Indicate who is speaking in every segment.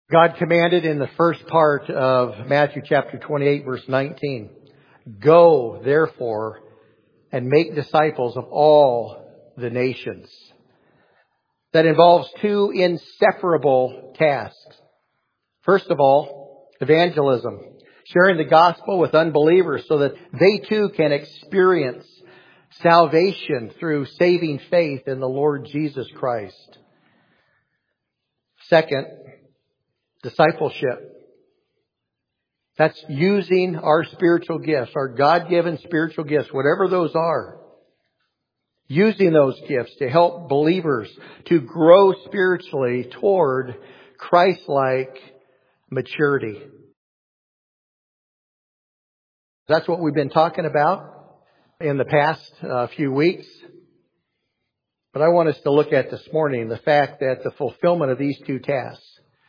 Speaker 1: God commanded in the first part of Matthew chapter 28, verse 19, "Go, therefore, and make disciples of all the nations." That involves two inseparable tasks. First of all, evangelism, sharing the gospel with unbelievers so that they too can experience salvation through saving faith in the Lord Jesus Christ. Second, discipleship. That's using our spiritual gifts, our God-given spiritual gifts, whatever those are. Using those gifts to help believers to grow spiritually toward Christ-like maturity. That's what we've been talking about in the past few weeks. But I want us to look at this morning the fact that the fulfillment of these two tasks,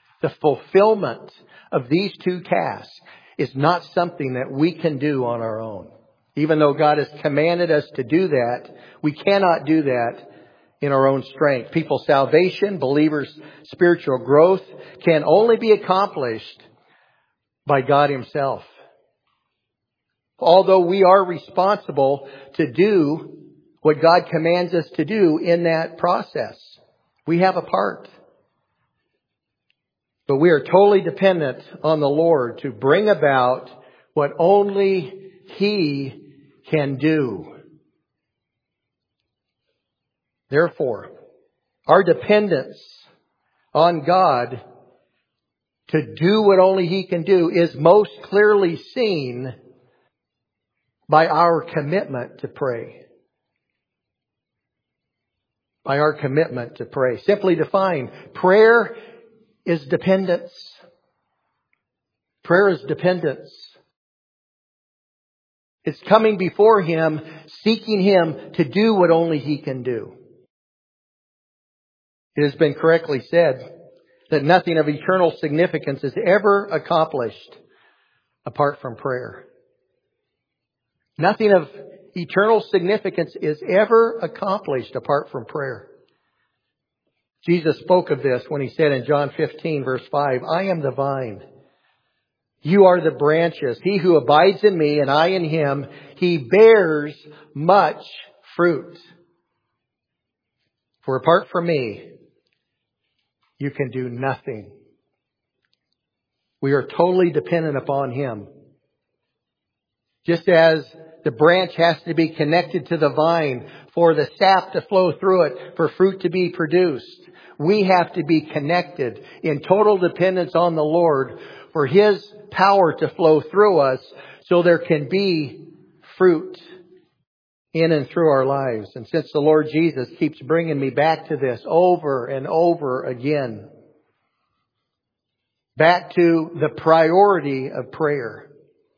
Speaker 1: is not something that we can do on our own. Even though God has commanded us to do that, we cannot do that in our own strength. People's salvation, believers' spiritual growth can only be accomplished by God Himself. Although we are responsible to do what God commands us to do in that process, we have a part. But we are totally dependent on the Lord to bring about what only He can do. Therefore, our dependence on God to do what only He can do is most clearly seen by our commitment to pray. By our commitment to pray. Simply defined, prayer is dependence. Prayer is dependence. It's coming before Him, seeking Him to do what only He can do. It has been correctly said that nothing of eternal significance is ever accomplished apart from prayer. Nothing of eternal significance is ever accomplished apart from prayer. Jesus spoke of this when He said in John 15, verse 5, "I am the vine. You are the branches. He who abides in me and I in him, he bears much fruit. For apart from me, you can do nothing." We are totally dependent upon Him. Just as the branch has to be connected to the vine for the sap to flow through it, for fruit to be produced, we have to be connected in total dependence on the Lord for His power to flow through us so there can be fruit in and through our lives. And since the Lord Jesus keeps bringing me back to this over and over again, back to the priority of prayer,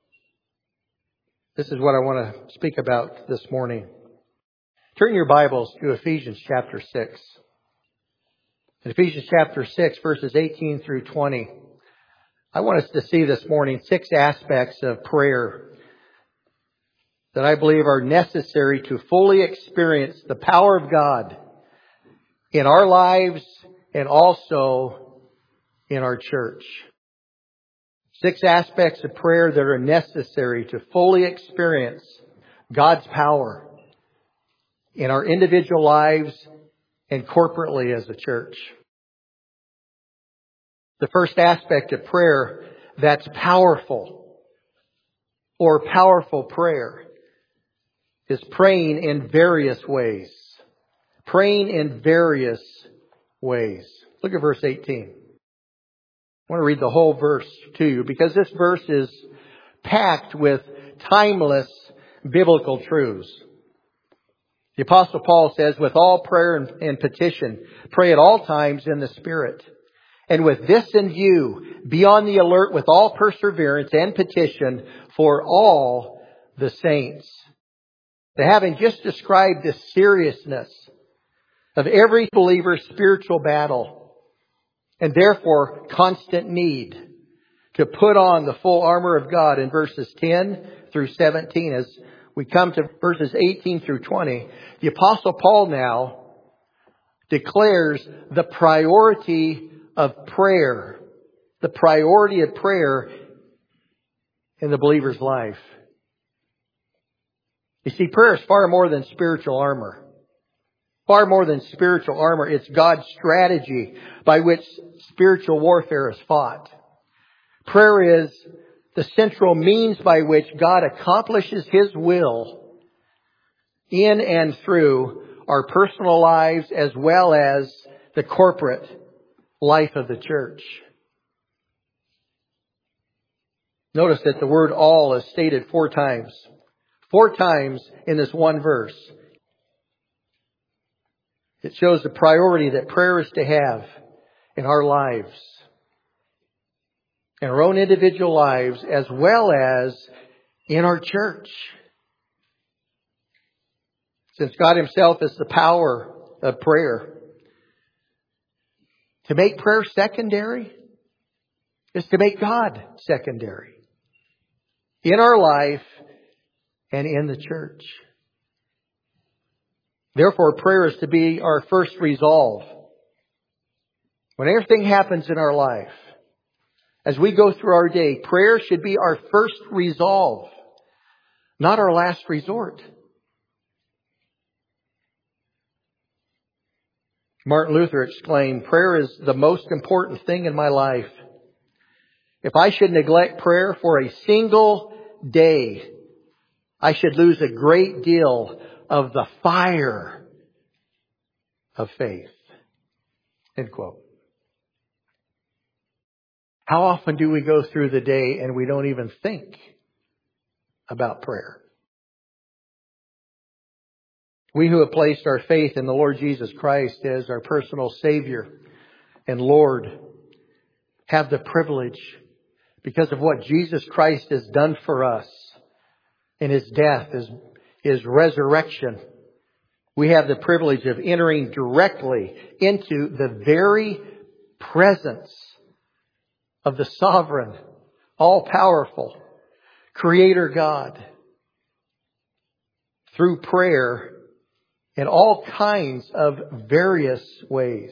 Speaker 1: this is what I want to speak about this morning. Turn your Bibles to Ephesians chapter 6. In Ephesians chapter 6, verses 18 through 20, I want us to see this morning 6 aspects of prayer that I believe are necessary to fully experience the power of God in our lives and also in our church. 6 aspects of prayer that are necessary to fully experience God's power in our individual lives and corporately as a church. The first aspect of prayer that's powerful or powerful prayer is praying in various ways. Praying in various ways. Look at verse 18. I want to read the whole verse to you because this verse is packed with timeless biblical truths. The Apostle Paul says, "With all prayer and petition, pray at all times in the Spirit. And with this in view, be on the alert with all perseverance and petition for all the saints." Having just described the seriousness of every believer's spiritual battle, and therefore constant need to put on the full armor of God in verses 10 through 17, as we come to verses 18 through 20, the Apostle Paul now declares the priority of prayer the priority of prayer in the believer's life. You see, prayer is far more than spiritual armor. Far more than spiritual armor. It's God's strategy by which spiritual warfare is fought. Prayer is the central means by which God accomplishes His will in and through our personal lives as well as the corporate life of the church. Notice that the word all is stated 4 times. 4 times in this one verse. It shows the priority that prayer is to have in our lives. In our own individual lives as well as in our church. Since God Himself is the power of prayer. To make prayer secondary is to make God secondary. In our life and in the church. Therefore, prayer is to be our first resolve. When everything happens in our life, as we go through our day, prayer should be our first resolve, not our last resort. Martin Luther exclaimed, "Prayer is the most important thing in my life. If I should neglect prayer for a single day, I should lose a great deal of the fire of faith." End quote. How often do we go through the day and we don't even think about prayer? We who have placed our faith in the Lord Jesus Christ as our personal Savior and Lord have the privilege, because of what Jesus Christ has done for us in His death, His resurrection, we have the privilege of entering directly into the very presence of the sovereign, all-powerful Creator God through prayer in all kinds of various ways.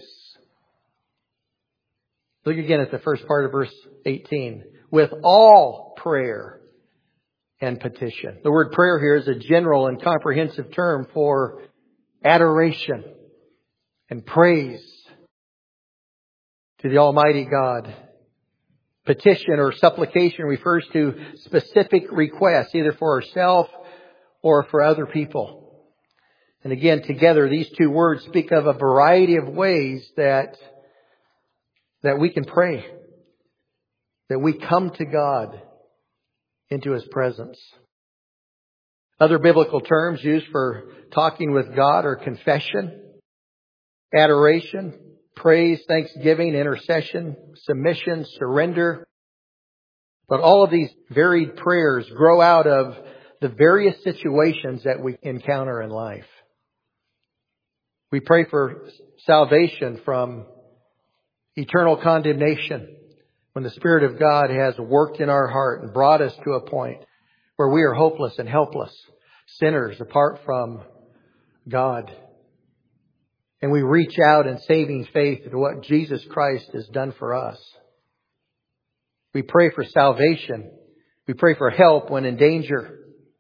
Speaker 1: Look again at the first part of verse 18. With all prayer and petition. The word prayer here is a general and comprehensive term for adoration and praise to the Almighty God. Petition or supplication refers to specific requests, either for ourselves or for other people. And again, together, these two words speak of a variety of ways that we can pray. That we come to God into His presence. Other biblical terms used for talking with God are confession, adoration, praise, thanksgiving, intercession, submission, surrender. But all of these varied prayers grow out of the various situations that we encounter in life. We pray for salvation from eternal condemnation when the Spirit of God has worked in our heart and brought us to a point where we are hopeless and helpless, sinners apart from God. And we reach out in saving faith to what Jesus Christ has done for us. We pray for salvation. We pray for help when in danger.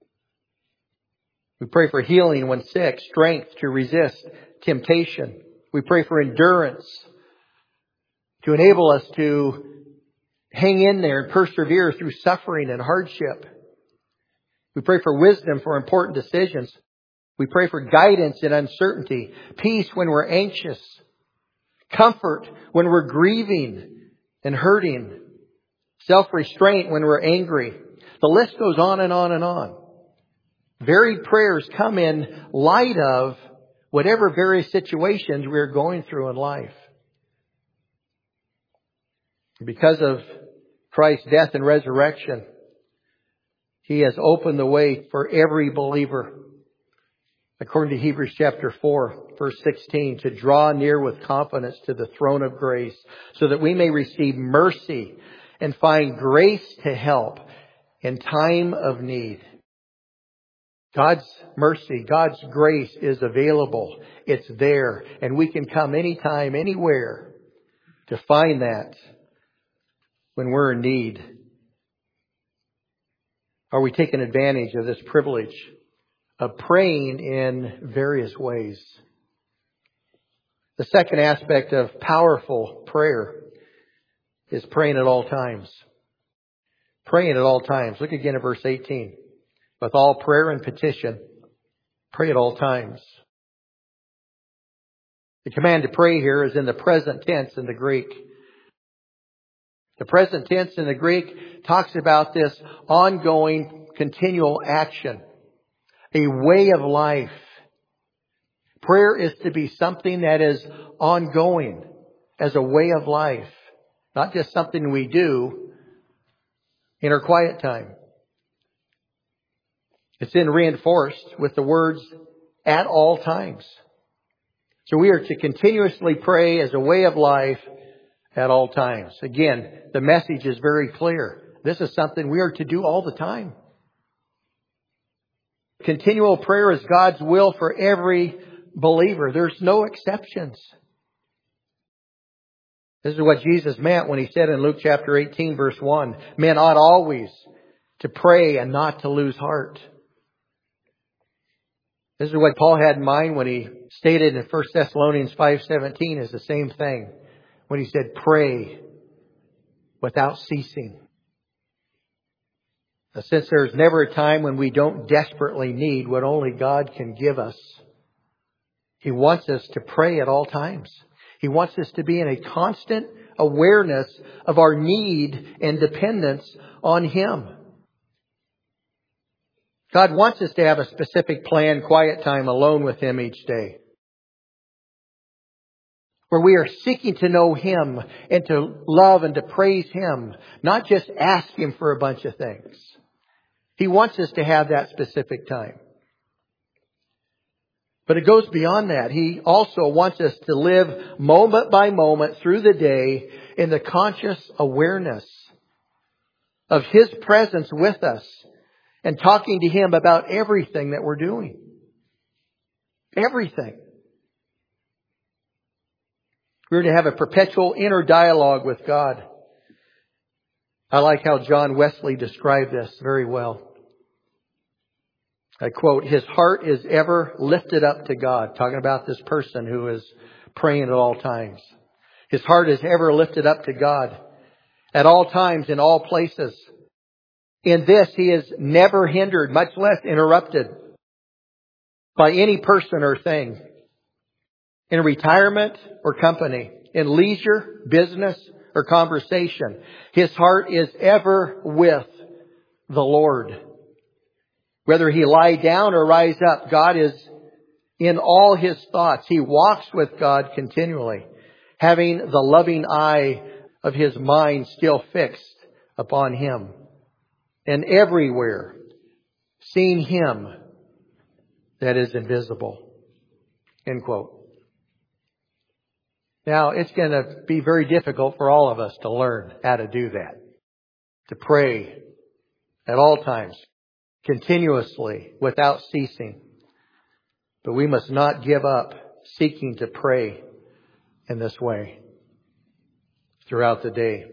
Speaker 1: We pray for healing when sick, strength to resist temptation. We pray for endurance to enable us to hang in there and persevere through suffering and hardship. We pray for wisdom for important decisions. We pray for guidance in uncertainty, peace when we're anxious, comfort when we're grieving and hurting, self-restraint when we're angry. The list goes on and on and on. Varied prayers come in light of whatever various situations we're going through in life. Because of Christ's death and resurrection, He has opened the way for every believer, according to Hebrews chapter 4, verse 16, to draw near with confidence to the throne of grace, so that we may receive mercy and find grace to help in time of need. God's mercy, God's grace is available. It's there. And we can come anytime, anywhere to find that when we're in need? Are we taking advantage of this privilege of praying in various ways? The second aspect of powerful prayer is praying at all times. Praying at all times. Look again at verse 18. With all prayer and petition, pray at all times. The command to pray here is in the present tense in the Greek. The present tense in the Greek talks about this ongoing, continual action, a way of life. Prayer is to be something that is ongoing as a way of life, not just something we do in our quiet time. It's then reinforced with the words at all times. So we are to continuously pray as a way of life at all times. Again, the message is very clear. This is something we are to do all the time. Continual prayer is God's will for every believer. There's no exceptions. This is what Jesus meant when He said in Luke chapter 18 verse 1, men ought always to pray and not to lose heart. This is what Paul had in mind when he stated in 1 Thessalonians 5:17 is the same thing. When he said, pray without ceasing. Since there's never a time when we don't desperately need what only God can give us, He wants us to pray at all times. He wants us to be in a constant awareness of our need and dependence on Him. God wants us to have a specific planned quiet time alone with Him each day, where we are seeking to know Him and to love and to praise Him, not just ask Him for a bunch of things. He wants us to have that specific time. But it goes beyond that. He also wants us to live moment by moment through the day in the conscious awareness of His presence with us and talking to Him about everything that we're doing. Everything. We're to have a perpetual inner dialogue with God. I like how John Wesley described this very well. I quote, his heart is ever lifted up to God. Talking about this person who is praying at all times. His heart is ever lifted up to God at all times, in all places. In this, he is never hindered, much less interrupted by any person or thing. In retirement or company, in leisure, business, or conversation, his heart is ever with the Lord. Whether he lie down or rise up, God is in all his thoughts. He walks with God continually, having the loving eye of his mind still fixed upon Him. And everywhere, seeing Him that is invisible. End quote. Now, it's going to be very difficult for all of us to learn how to do that. To pray at all times, continuously, without ceasing. But we must not give up seeking to pray in this way throughout the day.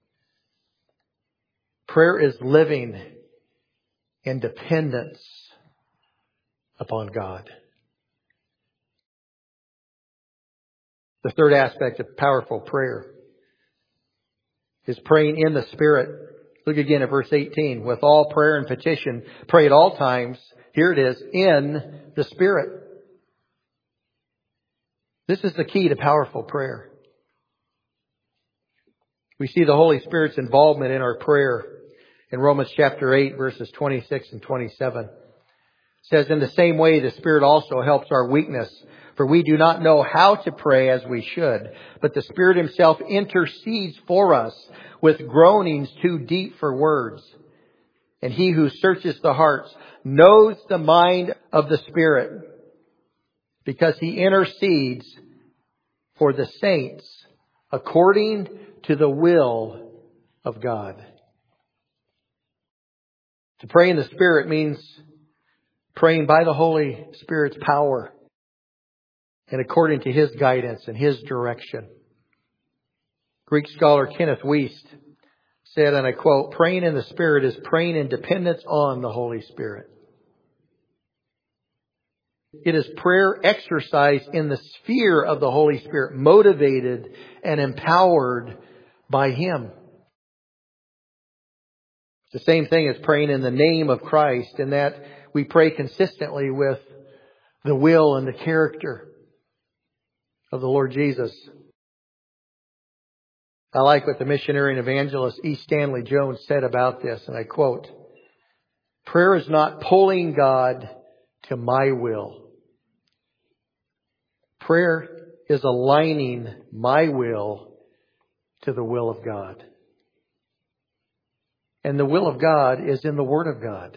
Speaker 1: Prayer is living in dependence upon God. The third aspect of powerful prayer is praying in the Spirit. Look again at verse 18. With all prayer and petition, pray at all times. Here it is, in the Spirit. This is the key to powerful prayer. We see the Holy Spirit's involvement in our prayer in Romans chapter 8, verses 26 and 27. It says, in the same way, the Spirit also helps our weakness. For we do not know how to pray as we should, but the Spirit Himself intercedes for us with groanings too deep for words. And He who searches the hearts knows the mind of the Spirit, because He intercedes for the saints according to the will of God. To pray in the Spirit means praying by the Holy Spirit's power and according to His guidance and His direction. Greek scholar Kenneth Wuest said, and I quote, "Praying in the Spirit is praying in dependence on the Holy Spirit." It is prayer exercised in the sphere of the Holy Spirit, motivated and empowered by Him. It's the same thing as praying in the name of Christ, in that we pray consistently with the will and the character of the Lord Jesus. I like what the missionary and evangelist E. Stanley Jones said about this, and I quote, "Prayer is not pulling God to my will. Prayer is aligning my will to the will of God." And the will of God is in the Word of God.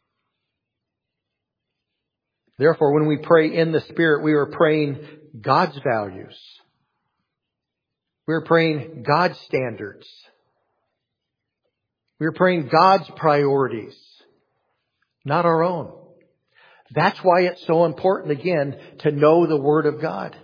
Speaker 1: Therefore, when we pray in the Spirit, we are praying God's values. We're praying God's standards. We're praying God's priorities, not our own. That's why it's so important, again, to know the Word of God.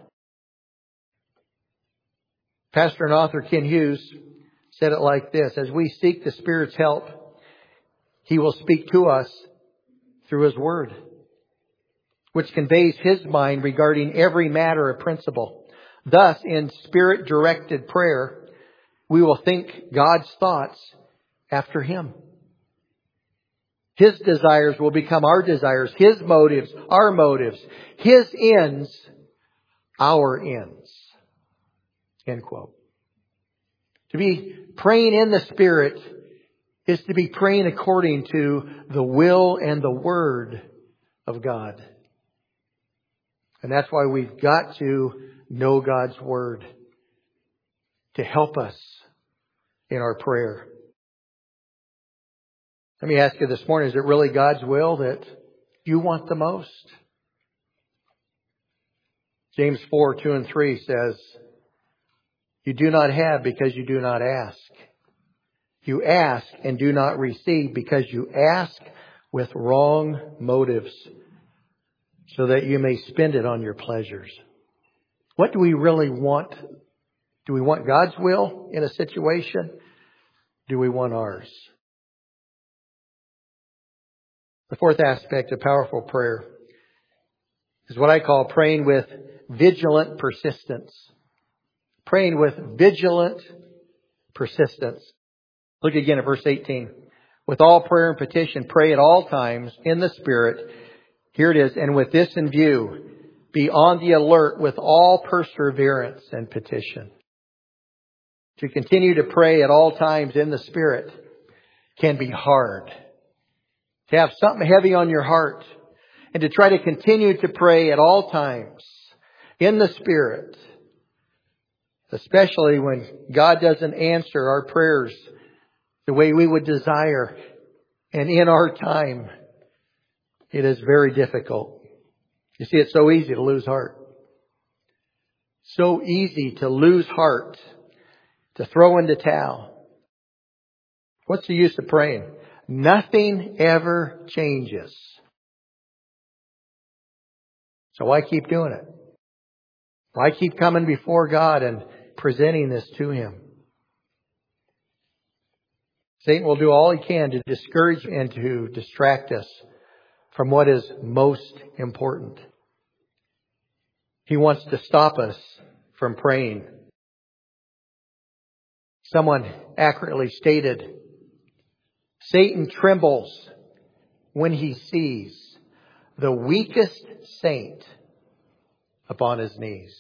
Speaker 1: Pastor and author Ken Hughes said it like this: as we seek the Spirit's help, He will speak to us through His Word, which conveys His mind regarding every matter of principle. Thus, in Spirit-directed prayer, we will think God's thoughts after Him. His desires will become our desires. His motives, our motives. His ends, our ends. End quote. To be praying in the Spirit is to be praying according to the will and the Word of God. And that's why we've got to know God's Word to help us in our prayer. Let me ask you this morning, is it really God's will that you want the most? James 4:2-3 says, "You do not have because you do not ask. You ask and do not receive because you ask with wrong motives, so that you may spend it on your pleasures." What do we really want? Do we want God's will in a situation? Do we want ours? The fourth aspect of powerful prayer is what I call praying with vigilant persistence. Praying with vigilant persistence. Look again at verse 18. "With all prayer and petition, pray at all times in the Spirit." Here it is. "And with this in view, be on the alert with all perseverance and petition." To continue to pray at all times in the Spirit can be hard. To have something heavy on your heart and to try to continue to pray at all times in the Spirit, especially when God doesn't answer our prayers the way we would desire and in our time, it is very difficult. You see, it's so easy to lose heart. So easy to lose heart, to throw in the towel. What's the use of praying? Nothing ever changes. So why keep doing it? Why keep coming before God and presenting this to Him? Satan will do all he can to discourage and to distract us from what is most important. He wants to stop us from praying. Someone accurately stated, Satan trembles when he sees the weakest saint upon his knees.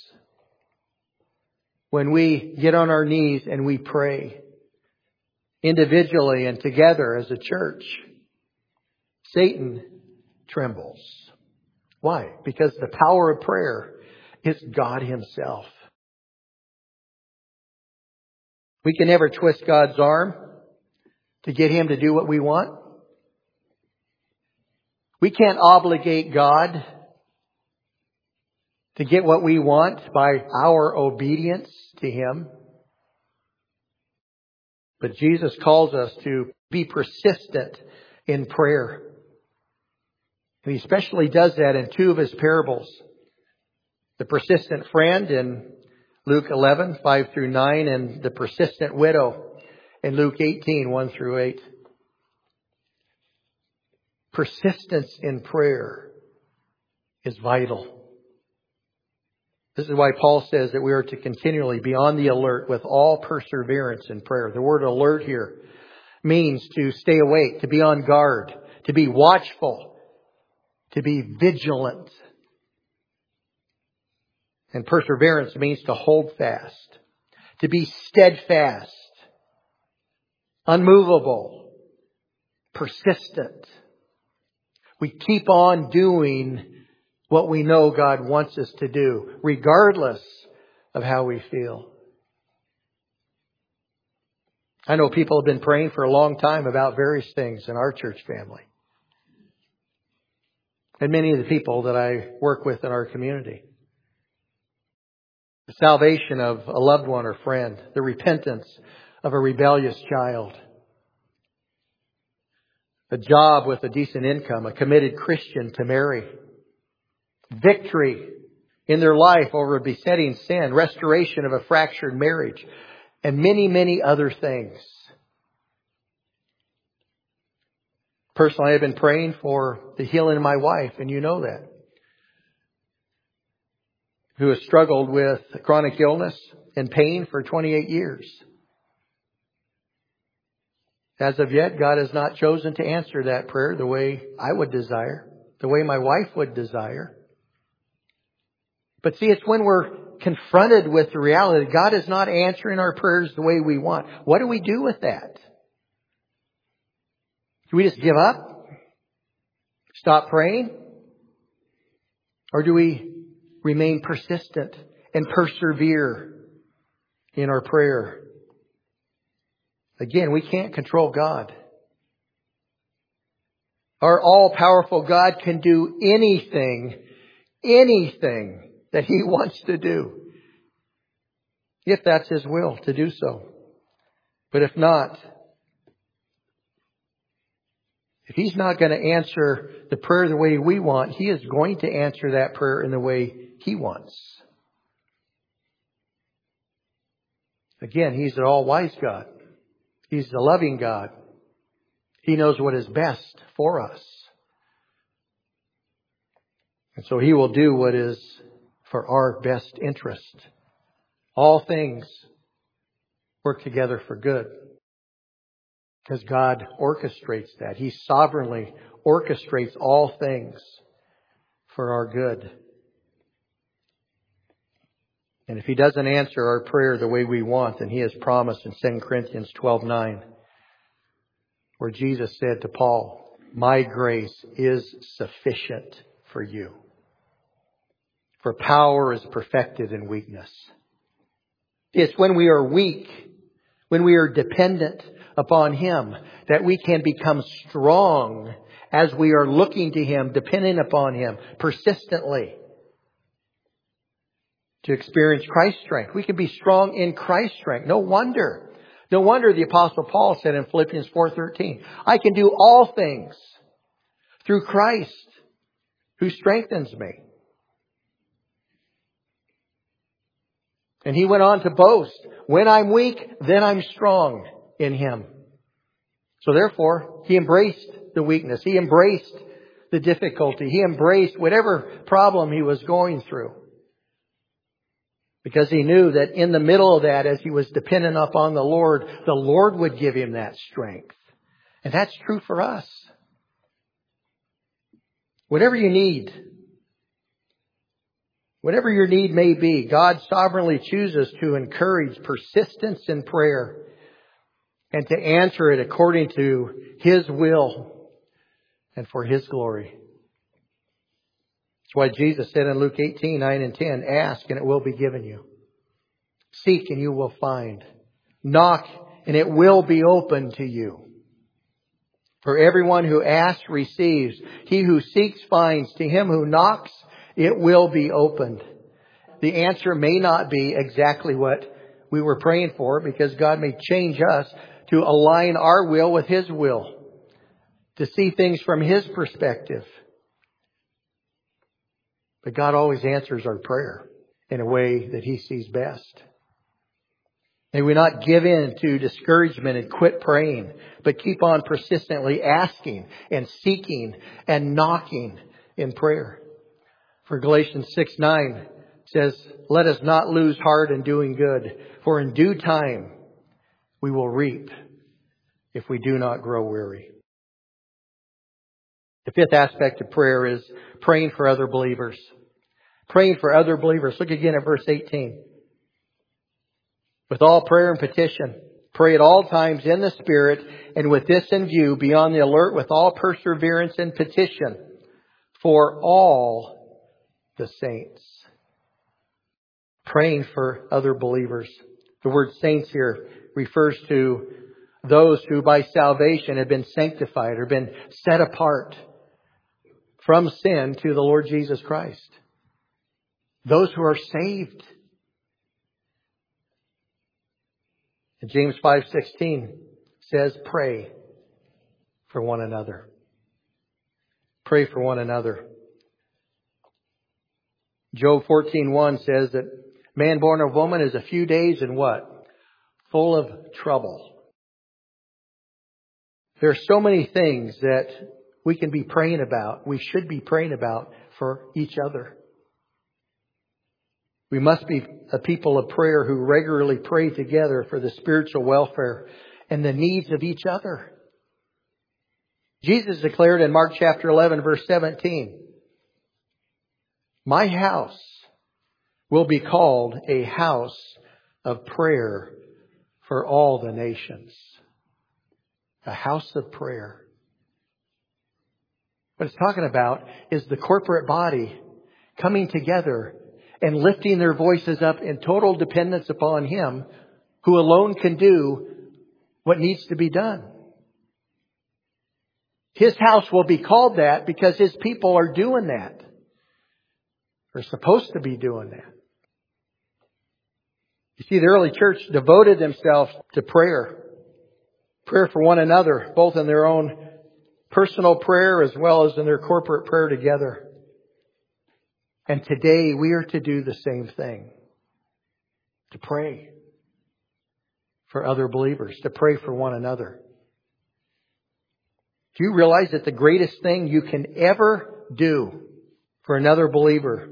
Speaker 1: When we get on our knees and we pray individually and together as a church, Satan trembles. Why? Because the power of prayer is God Himself. We can never twist God's arm to get Him to do what we want. We can't obligate God to get what we want by our obedience to Him. But Jesus calls us to be persistent in prayer. And He especially does that in two of His parables. The persistent friend in Luke 11:5-9, and the persistent widow in Luke 18, 1 through 8. Persistence in prayer is vital. This is why Paul says that we are to continually be on the alert with all perseverance in prayer. The word alert here means to stay awake, to be on guard, to be watchful, to be vigilant. And perseverance means to hold fast, to be steadfast, unmovable, persistent. We keep on doing what we know God wants us to do, regardless of how we feel. I know people have been praying for a long time about various things in our church family. And many of the people that I work with in our community. The salvation of a loved one or friend. The repentance of a rebellious child. A job with a decent income. A committed Christian to marry. Victory in their life over a besetting sin. Restoration of a fractured marriage. And many, many other things. Personally, I've been praying for the healing of my wife, and you know that. Who has struggled with chronic illness and pain for 28 years. As of yet, God has not chosen to answer that prayer the way I would desire, the way my wife would desire. But see, it's when we're confronted with the reality that God is not answering our prayers the way we want. What do we do with that? Do we just give up? Stop praying? Or do we remain persistent and persevere in our prayer? Again, we can't control God. Our all-powerful God can do anything that He wants to do. If that's His will to do so. But if not, if He's not going to answer the prayer the way we want, He is going to answer that prayer in the way He wants. Again, He's an all-wise God. He's the loving God. He knows what is best for us. And so He will do what is for our best interest. All things work together for good. Because God orchestrates that. He sovereignly orchestrates all things for our good. And if He doesn't answer our prayer the way we want, then He has promised in 2 Corinthians 12:9, where Jesus said to Paul, "My grace is sufficient for you. For power is perfected in weakness." It's when we are weak, when we are dependent upon Him, that we can become strong as we are looking to Him, depending upon Him persistently to experience Christ's strength. We can be strong in Christ's strength. No wonder the Apostle Paul said in Philippians 4:13, "I can do all things through Christ who strengthens me." And he went on to boast, "When I'm weak, then I'm strong in Him." So therefore, he embraced the weakness. He embraced the difficulty. He embraced whatever problem he was going through. Because he knew that in the middle of that, as he was dependent upon the Lord would give him that strength. And that's true for us. Whatever you need, whatever your need may be, God sovereignly chooses to encourage persistence in prayer and to answer it according to His will and for His glory. That's why Jesus said in Luke 18:9 and 10, "Ask and it will be given you. Seek and you will find. Knock and it will be opened to you. For everyone who asks receives. He who seeks finds. To him who knocks, it will be opened." The answer may not be exactly what we were praying for, because God may change us to align our will with His will, to see things from His perspective. But God always answers our prayer in a way that He sees best. May we not give in to discouragement and quit praying, but keep on persistently asking and seeking and knocking in prayer. For Galatians 6:9 says, "Let us not lose heart in doing good, for in due time we will reap if we do not grow weary." The fifth aspect of prayer is praying for other believers. Praying for other believers. Look again at verse 18. With all prayer and petition, pray at all times in the Spirit, and with this in view, be on the alert with all perseverance and petition for all the saints. Praying for other believers. The word saints here refers to those who by salvation have been sanctified or been set apart from sin to the Lord Jesus Christ. Those who are saved. And James 5:16 says, pray for one another. Pray for one another. Job 14:1 says that man born of woman is a few days and what? Full of trouble. There are so many things that we can be praying about. We should be praying about for each other. We must be a people of prayer who regularly pray together for the spiritual welfare and the needs of each other. Jesus declared in Mark chapter 11, verse 17, "My house will be called a house of prayer for all the nations." A house of prayer. What it's talking about is the corporate body coming together and lifting their voices up in total dependence upon Him, who alone can do what needs to be done. His house will be called that because His people are doing that. They're supposed to be doing that. You see, the early church devoted themselves to prayer. Prayer for one another, both in their own personal prayer as well as in their corporate prayer together. And today we are to do the same thing. To pray for other believers. To pray for one another. Do you realize that the greatest thing you can ever do for another believer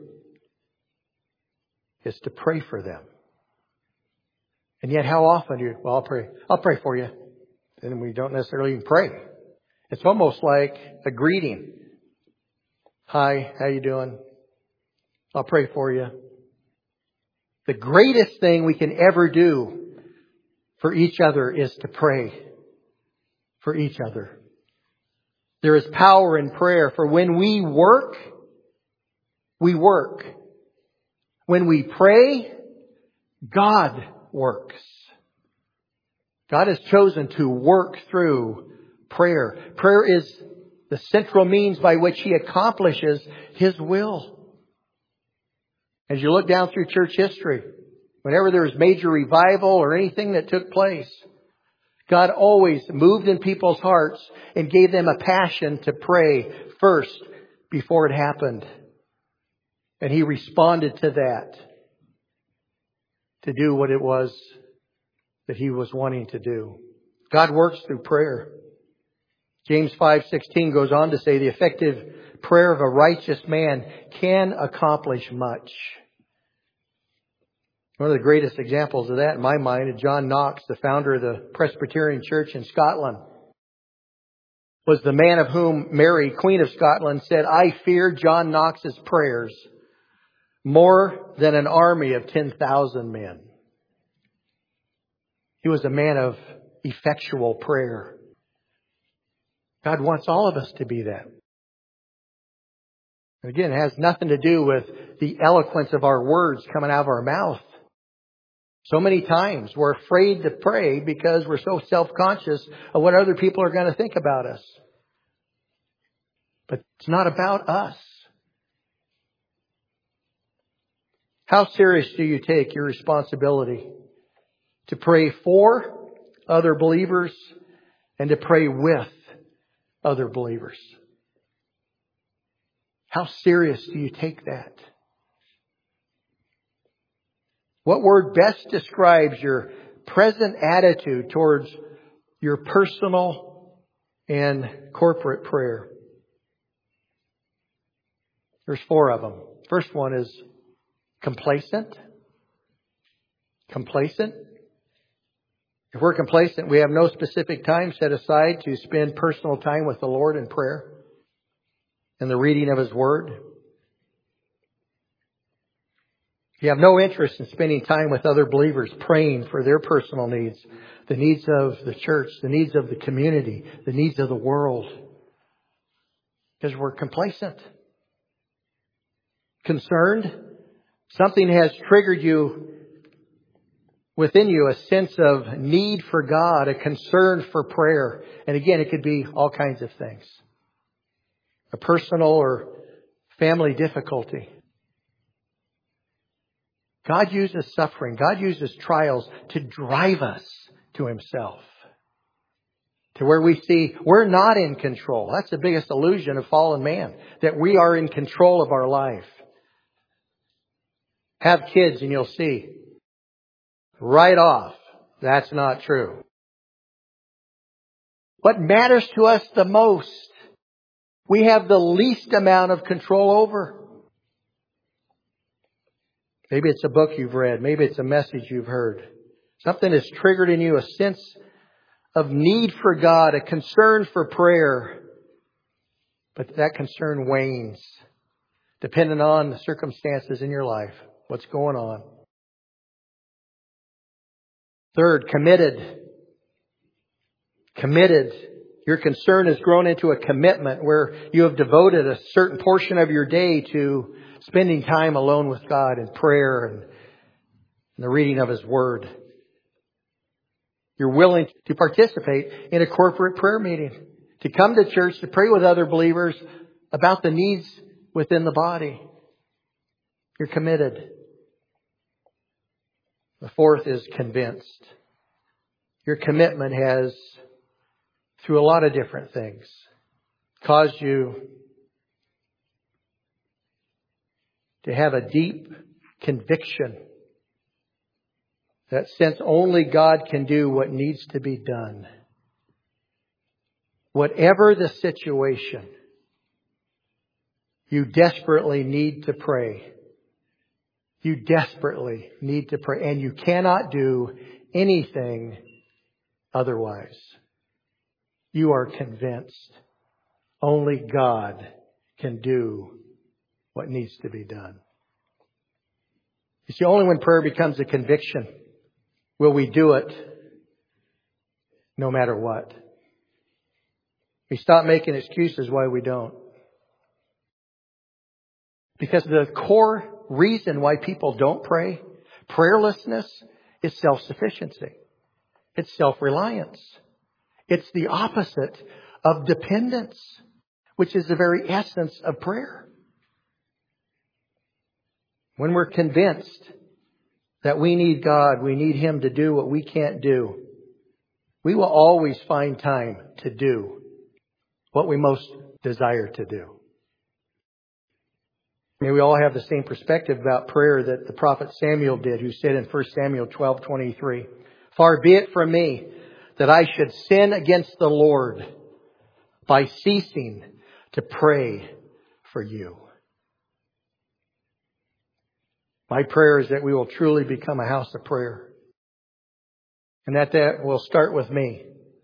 Speaker 1: is to pray for them? And yet how often do you, well, I'll pray for you. And we don't necessarily even pray. It's almost like a greeting. Hi, how you doing? I'll pray for you. The greatest thing we can ever do for each other is to pray for each other. There is power in prayer, for when we work, we work. When we pray, God works. God has chosen to work through prayer. Prayer is the central means by which He accomplishes His will. As you look down through church history, whenever there was major revival or anything that took place, God always moved in people's hearts and gave them a passion to pray first before it happened. And He responded to that to do what it was that He was wanting to do. God works through prayer. James 5:16 goes on to say the effective prayer of a righteous man can accomplish much. One of the greatest examples of that in my mind is John Knox, the founder of the Presbyterian Church in Scotland. Was the man of whom Mary, Queen of Scotland, said, "I fear John Knox's prayers more than an army of 10,000 men." He was a man of effectual prayer. God wants all of us to be that. And again, it has nothing to do with the eloquence of our words coming out of our mouth. So many times we're afraid to pray because we're so self-conscious of what other people are going to think about us. But it's not about us. How serious do you take your responsibility to pray for other believers and to pray with other believers? How serious do you take that? What word best describes your present attitude towards your personal and corporate prayer. There's 4 of them. First one is complacent. Complacent. If we're complacent, we have no specific time set aside to spend personal time with the Lord in prayer and the reading of His Word. If you have no interest in spending time with other believers, praying for their personal needs, the needs of the church, the needs of the community, the needs of the world, because we're complacent. Concerned. Something has triggered you within you, a sense of need for God, a concern for prayer. And again, it could be all kinds of things. A personal or family difficulty. God uses suffering. God uses trials to drive us to Himself. To where we see we're not in control. That's the biggest illusion of fallen man. That we are in control of our life. Have kids and you'll see. Right off, that's not true. What matters to us the most, we have the least amount of control over. Maybe it's a book you've read. Maybe it's a message you've heard. Something has triggered in you a sense of need for God, a concern for prayer. But that concern wanes, depending on the circumstances in your life, what's going on. Third, committed. Committed. Your concern has grown into a commitment where you have devoted a certain portion of your day to spending time alone with God in prayer and the reading of His Word. You're willing to participate in a corporate prayer meeting, to come to church, to pray with other believers about the needs within the body. You're committed. The fourth is convinced. Your commitment has, through a lot of different things, caused you to have a deep conviction, that sense only God can do what needs to be done. Whatever the situation, you desperately need to pray. You desperately need to pray. And you cannot do anything otherwise. You are convinced only God can do what needs to be done. You see, only when prayer becomes a conviction will we do it no matter what. We stop making excuses why we don't. Because the core reason why people don't pray, prayerlessness, is self-sufficiency. It's self-reliance. It's the opposite of dependence, which is the very essence of prayer. When we're convinced that we need God, we need Him to do what we can't do, we will always find time to do what we most desire to do. May we all have the same perspective about prayer that the prophet Samuel did, who said in 1 Samuel 12:23, "Far be it from me that I should sin against the Lord by ceasing to pray for you." My prayer is that we will truly become a house of prayer. And that will start with me.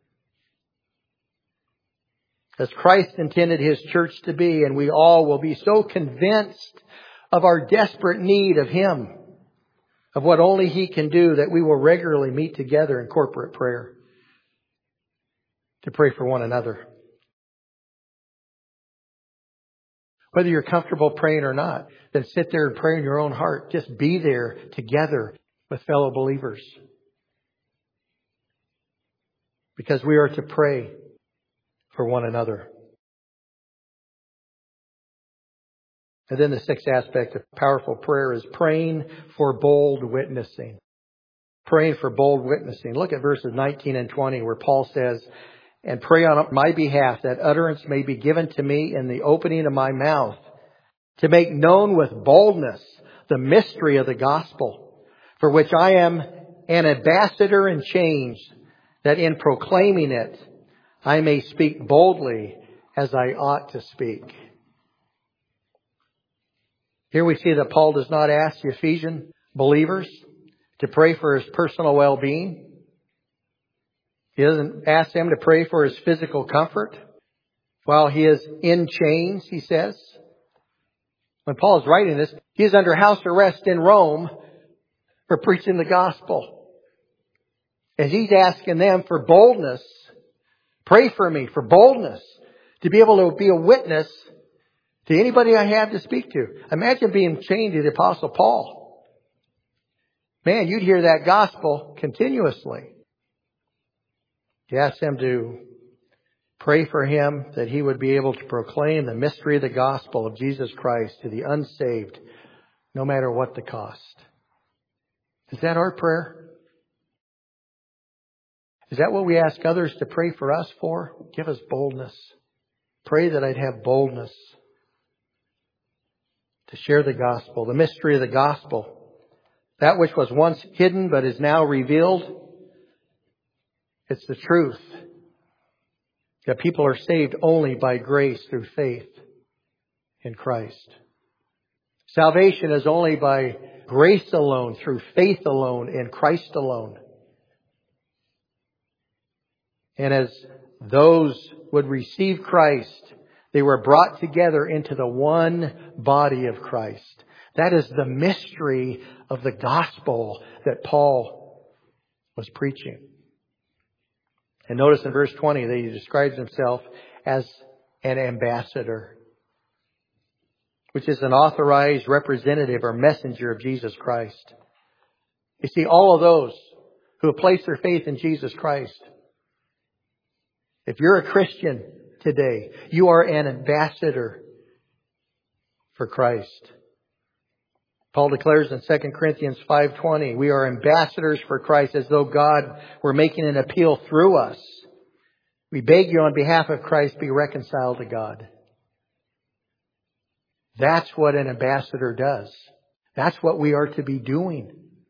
Speaker 1: As Christ intended His church to be, and we all will be so convinced of our desperate need of Him, of what only He can do, that we will regularly meet together in corporate prayer to pray for one another. Whether you're comfortable praying or not, then sit there and pray in your own heart. Just be there together with fellow believers. Because we are to pray for one another. And then the sixth aspect of powerful prayer is praying for bold witnessing. Praying for bold witnessing. Look at verses 19 and 20 where Paul says, "And pray on my behalf that utterance may be given to me in the opening of my mouth, to make known with boldness the mystery of the gospel, for which I am an ambassador in chains, that in proclaiming it, I may speak boldly as I ought to speak. Here we see that Paul does not ask the Ephesian believers to pray for his personal well-being. He doesn't ask them to pray for his physical comfort while he is in chains, he says. When Paul is writing this, he is under house arrest in Rome for preaching the gospel. And he's asking them for boldness. Pray for me for boldness to be able to be a witness to anybody I have to speak to. Imagine being chained to the Apostle Paul. Man, you'd hear that gospel continuously. He asked them to pray for him that he would be able to proclaim the mystery of the gospel of Jesus Christ to the unsaved, no matter what the cost. Is that our prayer? Is that what we ask others to pray for us for? Give us boldness. Pray that I'd have boldness to share the gospel, the mystery of the gospel. That which was once hidden but is now revealed. It's the truth that people are saved only by grace through faith in Christ. Salvation is only by grace alone, through faith alone, in Christ alone. And as those would receive Christ, they were brought together into the one body of Christ. That is the mystery of the gospel that Paul was preaching. And notice in verse 20 that he describes himself as an ambassador, which is an authorized representative or messenger of Jesus Christ. You see, all of those who have placed their faith in Jesus Christ, if you're a Christian today, you are an ambassador for Christ. Paul declares in 2 Corinthians 5:20, we are ambassadors for Christ, as though God were making an appeal through us. We beg you on behalf of Christ, be reconciled to God. That's what an ambassador does. That's what we are to be doing.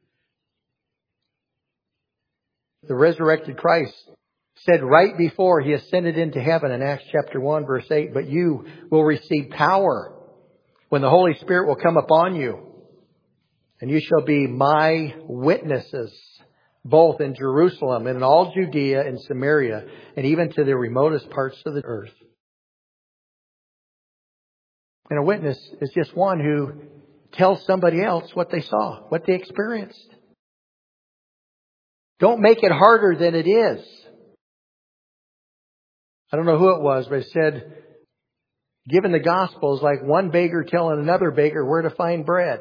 Speaker 1: The resurrected Christ said right before he ascended into heaven in Acts chapter 1 verse 8, but you will receive power when the Holy Spirit will come upon you. And you shall be my witnesses, both in Jerusalem and in all Judea and Samaria, and even to the remotest parts of the earth. And a witness is just one who tells somebody else what they saw, what they experienced. Don't make it harder than it is. I don't know who it was, but it said, giving the gospel is like one beggar telling another beggar where to find bread.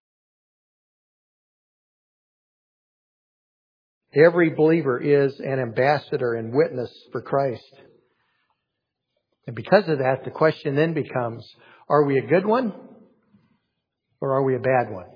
Speaker 1: Every believer is an ambassador and witness for Christ. And because of that, the question then becomes, are we a good one or are we a bad one?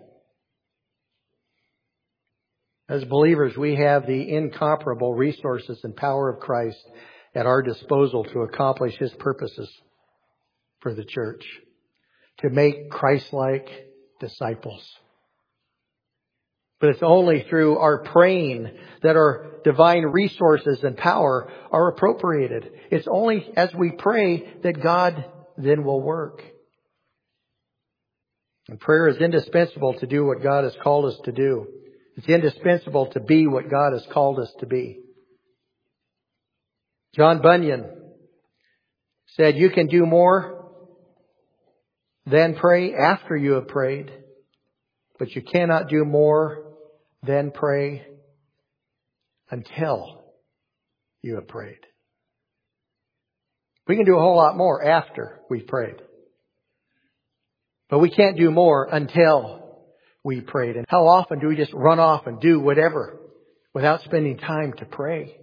Speaker 1: As believers, we have the incomparable resources and power of Christ at our disposal to accomplish His purposes for the church, to make Christ-like disciples. But it's only through our praying that our divine resources and power are appropriated. It's only as we pray that God then will work. And prayer is indispensable to do what God has called us to do. It's indispensable to be what God has called us to be. John Bunyan said, you can do more than pray after you have prayed, but you cannot do more than pray until you have prayed. We can do a whole lot more after we've prayed, but we can't do more until we prayed. And how often do we just run off and do whatever without spending time to pray?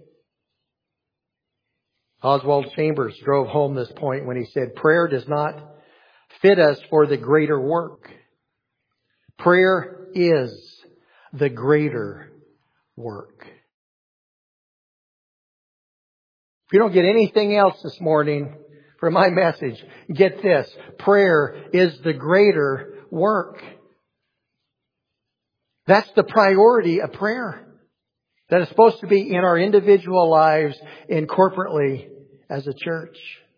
Speaker 1: Oswald Chambers drove home this point when he said, prayer does not fit us for the greater work. Prayer is the greater work. If you don't get anything else this morning from my message, get this. Prayer is the greater work. That's the priority of prayer. that is supposed to be in our individual lives and corporately as a church.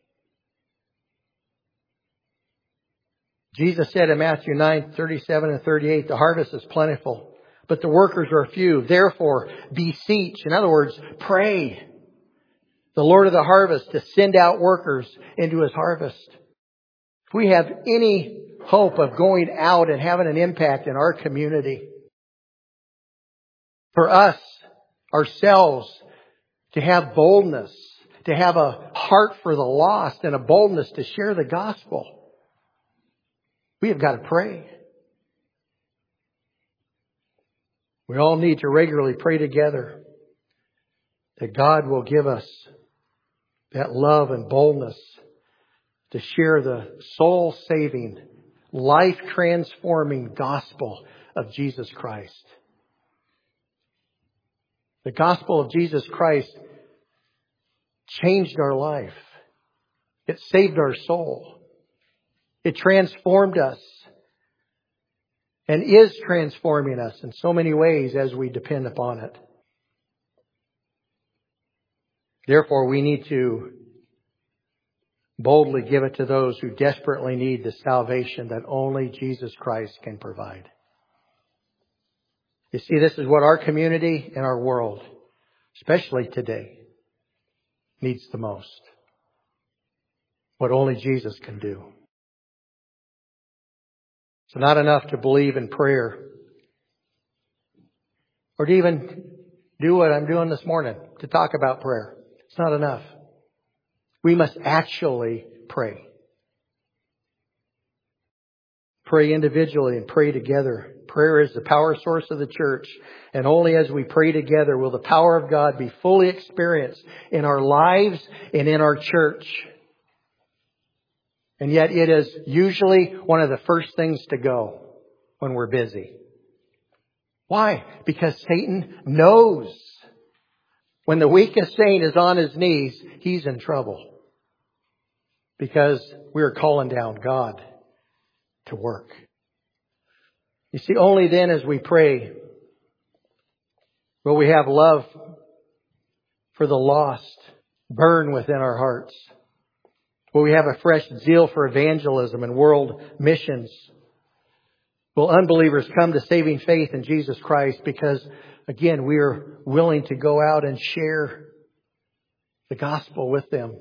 Speaker 1: Jesus said in Matthew 9:37 and 38, the harvest is plentiful, but the workers are few. Therefore, beseech, in other words, pray the Lord of the harvest to send out workers into His harvest. If we have any hope of going out and having an impact in our community, for us, ourselves, to have boldness, to have a heart for the lost and a boldness to share the gospel, we have got to pray. We all need to regularly pray together that God will give us that love and boldness to share the soul-saving, life-transforming gospel of Jesus Christ. The gospel of Jesus Christ changed our life. It saved our soul. It transformed us and is transforming us in so many ways as we depend upon it. Therefore, we need to boldly give it to those who desperately need the salvation that only Jesus Christ can provide. You see, this is what our community and our world, especially today, needs the most. What only Jesus can do. It's not enough to believe in prayer or to even do what I'm doing this morning, to talk about prayer. It's not enough. We must actually pray. Pray individually and pray together. Prayer is the power source of the church. And only as we pray together will the power of God be fully experienced in our lives and in our church. And yet it is usually one of the first things to go when we're busy. Why? Because Satan knows when the weakest saint is on his knees, he's in trouble. Because we're calling down God to work. You see, only then as we pray will we have love for the lost burn within our hearts. Will we have a fresh zeal for evangelism and world missions? Will unbelievers come to saving faith in Jesus Christ because, again, we are willing to go out and share the gospel with them?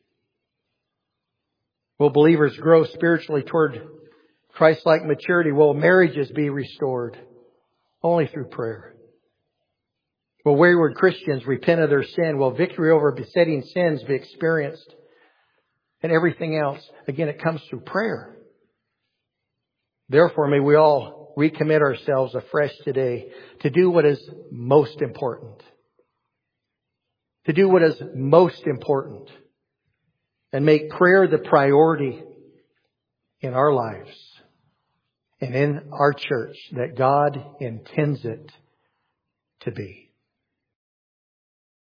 Speaker 1: Will believers grow spiritually toward Christ-like maturity? Will marriages be restored? Only through prayer. Will wayward Christians repent of their sin? Will victory over besetting sins be experienced? And everything else, again, it comes through prayer. Therefore, may we all recommit ourselves afresh today to do what is most important. To do what is most important. And make prayer the priority in our lives and in our church that God intends it to be.